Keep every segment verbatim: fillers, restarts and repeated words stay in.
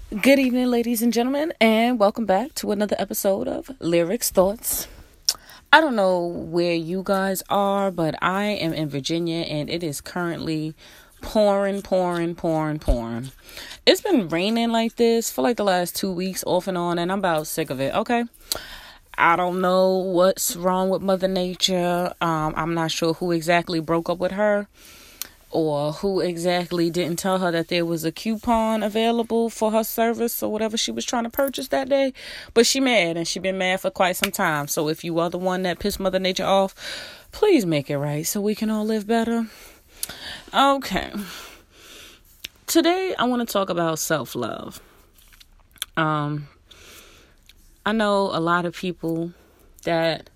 Good evening, ladies and gentlemen, and welcome back to another episode of Lyrics Thoughts. I don't know where you guys are, but I am in Virginia and it is currently pouring, pouring, pouring, pouring. It's been raining like this for like the last two weeks off and on, and I'm about sick of it, okay? I don't know what's wrong with Mother Nature. Um, I'm not sure who exactly broke up with her, or who exactly didn't tell her that there was a coupon available for her service or whatever she was trying to purchase that day. But she mad, and she been mad for quite some time. So if you are the one that pissed Mother Nature off, please make it right so we can all live better. Okay. Today I want to talk about self-love. Um, I know a lot of people that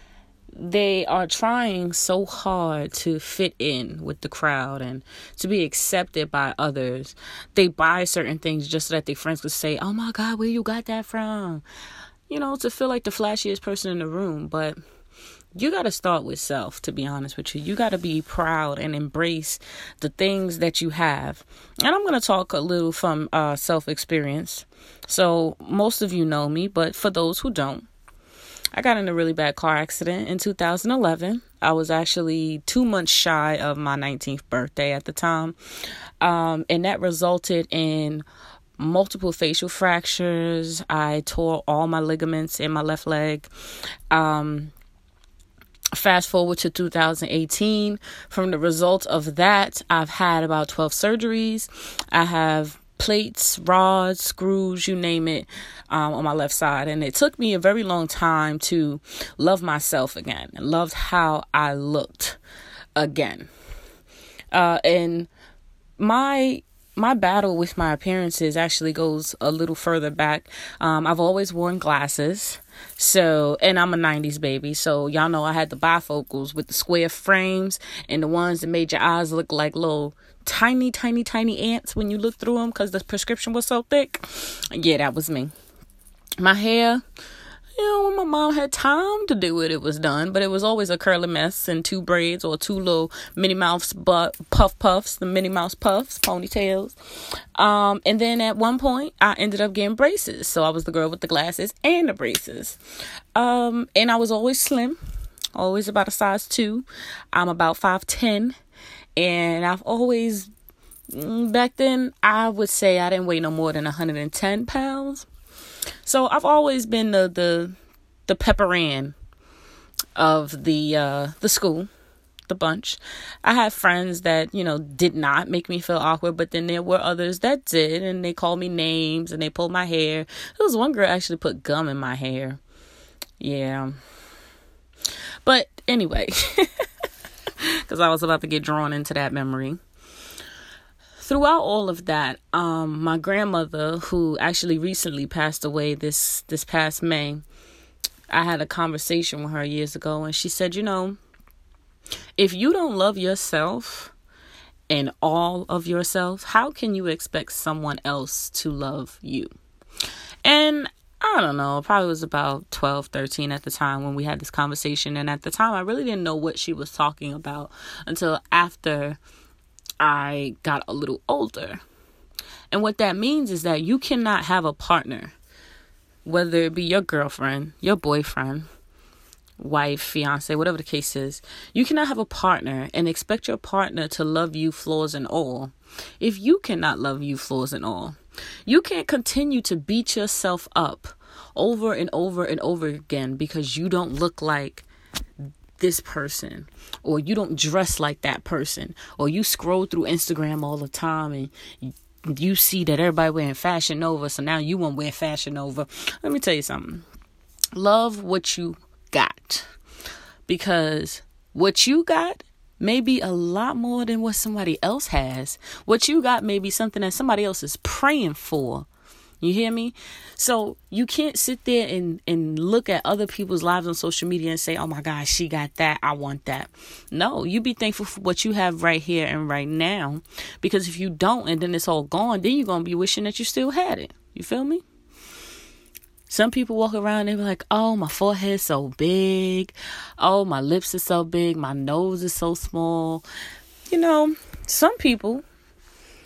they are trying so hard to fit in with the crowd and to be accepted by others. They buy certain things just so that their friends could say, "Oh my God, where you got that from?" You know, to feel like the flashiest person in the room. But you got to start with self, to be honest with you. You got to be proud and embrace the things that you have. And I'm going to talk a little from uh, self-experience. So most of you know me, but for those who don't, I got in a really bad car accident in two thousand eleven. I was actually two months shy of my nineteenth birthday at the time. Um, and that resulted in multiple facial fractures. I tore all my ligaments in my left leg. Um, fast forward to two thousand eighteen. From the result of that, I've had about twelve surgeries. I have plates, rods, screws, you name it, um, on my left side. And it took me a very long time to love myself again and loved how I looked again. Uh, and my my battle with my appearances actually goes a little further back. Um, I've always worn glasses. So, and I'm a nineties baby. So y'all know I had the bifocals with the square frames and the ones that made your eyes look like little tiny, tiny, tiny ants when you look through them because the prescription was so thick. Yeah, that was me. My hair, you know, when my mom had time to do it, it was done. But it was always a curly mess and two braids or two little Minnie Mouse butt puff puffs, the Minnie Mouse puffs, ponytails. Um, and then at one point, I ended up getting braces. So I was the girl with the glasses and the braces. Um, and I was always slim, always about a size two. I'm about five ten. And I've always, back then, I would say I didn't weigh no more than one hundred ten pounds. So I've always been the the, the Pepper Ann of the uh, the school, the bunch. I had friends that, you know, did not make me feel awkward, but then there were others that did, and they called me names and they pulled my hair. There was one girl actually put gum in my hair. Yeah. But anyway, because I was about to get drawn into that memory. Throughout all of that, um, my grandmother, who actually recently passed away this, this past May, I had a conversation with her years ago, and she said, you know, if you don't love yourself and all of yourself, how can you expect someone else to love you? And I don't know, probably was about twelve, thirteen at the time when we had this conversation. And at the time, I really didn't know what she was talking about until after I got a little older. And what that means is that you cannot have a partner, whether it be your girlfriend, your boyfriend, wife, fiance, whatever the case is. You cannot have a partner and expect your partner to love you flaws and all if you cannot love you flaws and all. You can't continue to beat yourself up over and over and over again because you don't look like this person, or you don't dress like that person, or you scroll through Instagram all the time and you, you see that everybody wearing Fashion Nova, so now you want to wear Fashion Nova. Let me tell you something. Love what you got, because what you got may be a lot more than what somebody else has. What you got may be something that somebody else is praying for. You hear me? So you can't sit there and, and look at other people's lives on social media and say, oh my gosh, she got that, I want that. No, you be thankful for what you have right here and right now. Because if you don't, and then it's all gone, then you're going to be wishing that you still had it. You feel me? Some people walk around and they be like, oh, my forehead's so big. Oh, my lips are so big. My nose is so small. You know, some people,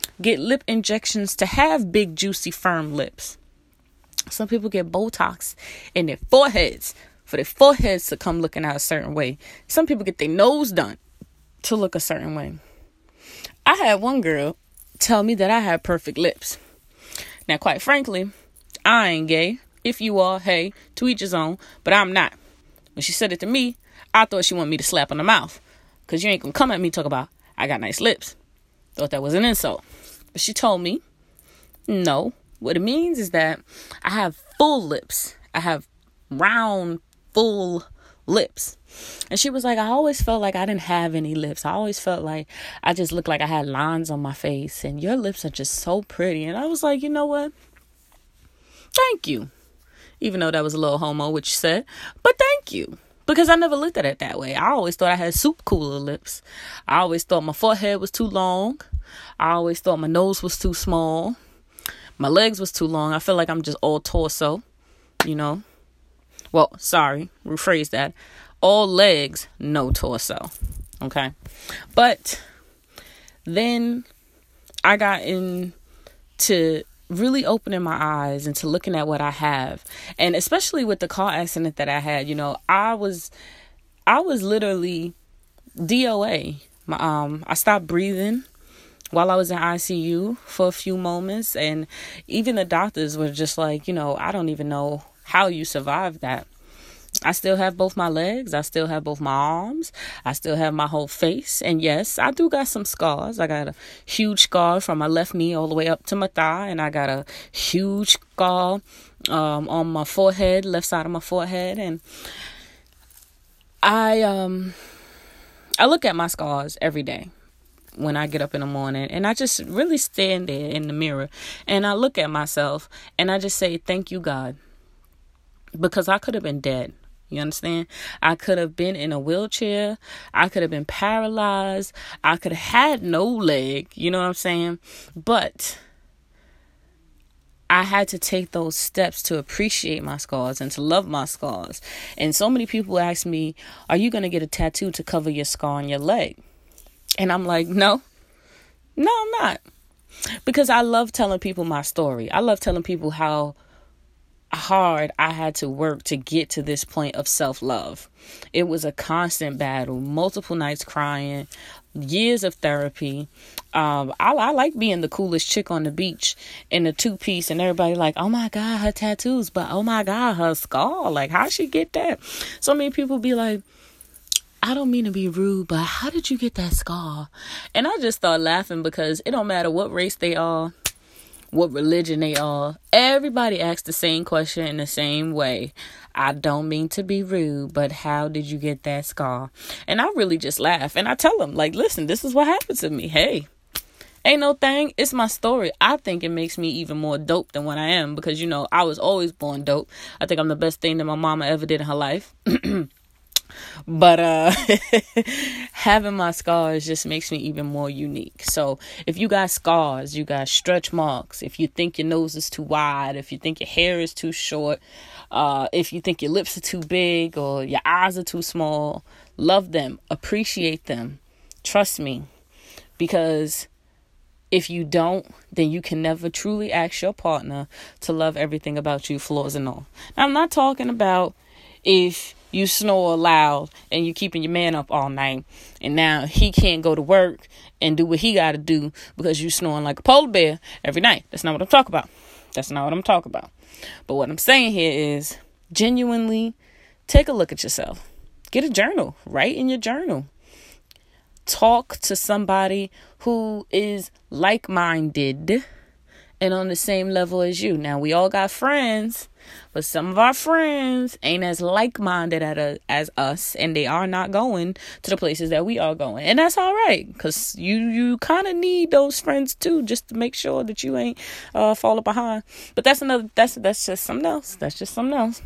get lip injections to have big, juicy, firm lips. Some people get Botox in their foreheads for their foreheads to come looking out a certain way. Some people get their nose done to look a certain way. I had one girl tell me that I had perfect lips. Now, quite frankly, I ain't gay. If you are, hey, to each his own, but I'm not. When she said it to me, I thought she wanted me to slap on the mouth. Because you ain't going to come at me and talk about, I got nice lips. Thought that was an insult. But she told me, no. What it means is that I have full lips. I have round, full lips. And she was like, I always felt like I didn't have any lips. I always felt like I just looked like I had lines on my face. And your lips are just so pretty. And I was like, you know what? Thank you. Even though that was a little homo, which she said. But thank you. Because I never looked at it that way. I always thought I had soup cooler lips. I always thought my forehead was too long. I always thought my nose was too small. My legs was too long. I feel like I'm just all torso, you know. Well, sorry, rephrase that. All legs, no torso. Okay. But then I got into really opening my eyes into looking at what I have. And especially with the car accident that I had, you know, I was, I was literally D O A. My, um, I stopped breathing while I was in I C U for a few moments. And even the doctors were just like, you know, I don't even know how you survived that. I still have both my legs. I still have both my arms. I still have my whole face. And yes, I do got some scars. I got a huge scar from my left knee all the way up to my thigh. And I got a huge scar um, on my forehead, left side of my forehead. And I, um, I look at my scars every day when I get up in the morning, and I just really stand there in the mirror and I look at myself and I just say, thank you, God, because I could have been dead. You understand? I could have been in a wheelchair. I could have been paralyzed. I could have had no leg. You know what I'm saying? But I had to take those steps to appreciate my scars and to love my scars. And so many people ask me, are you going to get a tattoo to cover your scar on your leg? And I'm like, no, no, I'm not. Because I love telling people my story. I love telling people how hard I had to work to get to this point of self-love. It was a constant battle, multiple nights crying, years of therapy. Um, I, I like being the coolest chick on the beach in a two-piece, and everybody like, oh my God, her tattoos, but oh my God, her scar. Like, how'd she get that? So many people be like, I don't mean to be rude, but how did you get that scar? And I just start laughing because it don't matter what race they are, what religion they are. Everybody asks the same question in the same way. I don't mean to be rude, but how did you get that scar? And I really just laugh. And I tell them, like, listen, this is what happened to me. Hey, ain't no thing. It's my story. I think it makes me even more dope than what I am because, you know, I was always born dope. I think I'm the best thing that my mama ever did in her life. But uh having my scars just makes me even more unique. So if you got scars, you got stretch marks, if you think your nose is too wide, if you think your hair is too short, uh if you think your lips are too big or your eyes are too small, love them, appreciate them. Trust me, because if you don't, then you can never truly ask your partner to love everything about you, flaws and all. Now, I'm not talking about if you snore loud and you keeping your man up all night and now he can't go to work and do what he got to do because you snoring like a polar bear every night. That's not what I'm talking about. That's not what I'm talking about. But what I'm saying here is genuinely take a look at yourself. Get a journal. Write in your journal. Talk to somebody who is like-minded and on the same level as you. Now, we all got friends, but some of our friends ain't as like-minded at a, as us, and they are not going to the places that we are going. And that's all right, because you, you kind of need those friends, too, just to make sure that you ain't uh, falling behind. But that's another, that's, that's just something else. That's just something else.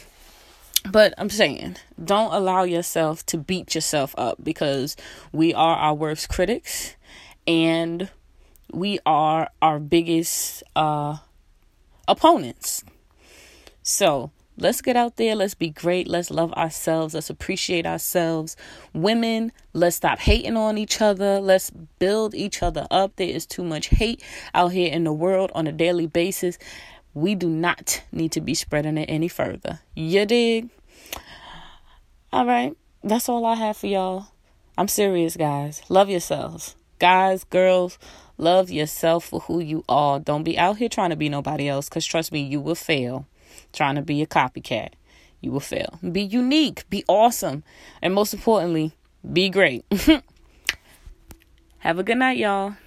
But I'm saying, don't allow yourself to beat yourself up, because we are our worst critics, and we are our biggest uh, opponents. So let's get out there. Let's be great. Let's love ourselves. Let's appreciate ourselves. Women, let's stop hating on each other. Let's build each other up. There is too much hate out here in the world on a daily basis. We do not need to be spreading it any further. You dig? All right. That's all I have for y'all. I'm serious, guys. Love yourselves. Guys, girls, love yourself for who you are. Don't be out here trying to be nobody else, because trust me, you will fail. Trying to be a copycat, you will fail. Be unique, be awesome, and most importantly, be great. Have a good night, y'all.